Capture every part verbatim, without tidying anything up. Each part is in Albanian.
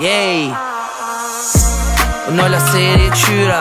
Yej Unë ola seri qyra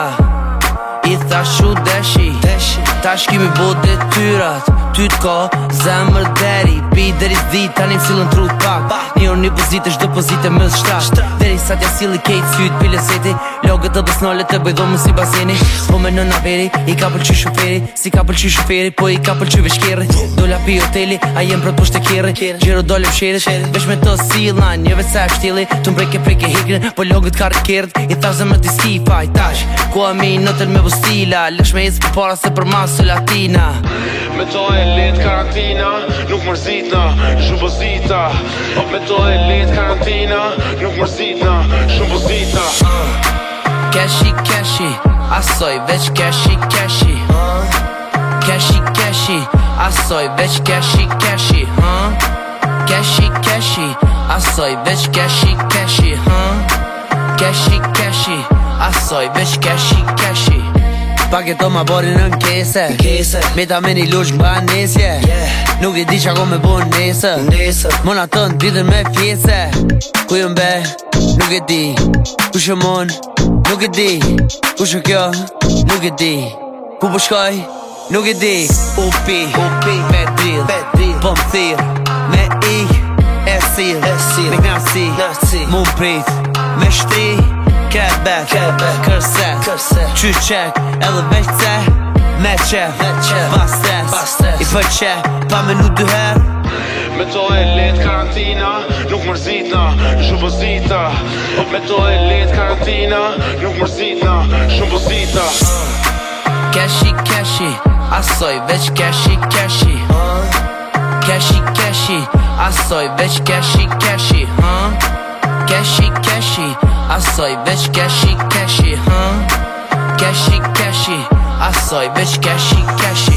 I tha shu deshi Tash kimi bo detyrat Ty t'ka zemër deri Pi deri s'di tani m'sillën trut pak Një orë një pozite shdo pozite më shtat Deri sa t'ja sili kejt syt pile seti Logët të dosnole të bëjdhomën si baseni Po me nëna veri I ka pëlqy shoferi Si ka pëlqy shoferi Po i ka pëlqy veshkeri Dola pi hoteli A jem prot poshte kjeri Gjero dole psherit Vesh me të sila Njëve se pshtili Tu mbreke preke higrin Po logët ka rëkert I thash zemër t'i skipaj Tash Ku a mi nëtën me bustila Lësh me jesë për para se për masë latina Me to e let karantina, nuk mërzitna, shumë pozita Me to e let karantina, nuk mërzitna, shumë pozita Keshi, keshi, asoj veç keshi, keshi Keshi, keshi, asoj veç keshi, keshi Keshi, keshi, asoj veç keshi, keshi Keshi, keshi, asoj veç keshi, keshi Paketo ma bori në nkese Me ta me një lush n'ba nesje Nuk i di qa ko me bo nese Mona të ndritën me fjese Ku jën be, nuk e di Ku shë mon, nuk e di Ku shë kjo, nuk e di Ku po shkoj, nuk e di Upi, me drill Po më thirë, me i E sil, me knasi Mu prit, me shtri Cat back, kërse Qy qek, edhe veç ce Me qef, pas stres I për qef, pa me nuk dy her Me to e let karantina, nuk mërzitna, shumë pozita Me to e let karantina, nuk mërzitna, shumë pozita Keshi, keshi, asoj veç keshi, keshi Keshi, keshi, asoj veç keshi, keshi Keshi, keshi, asoj veç keshi, keshi Keshi, keshi, asoj veç keshi, keshi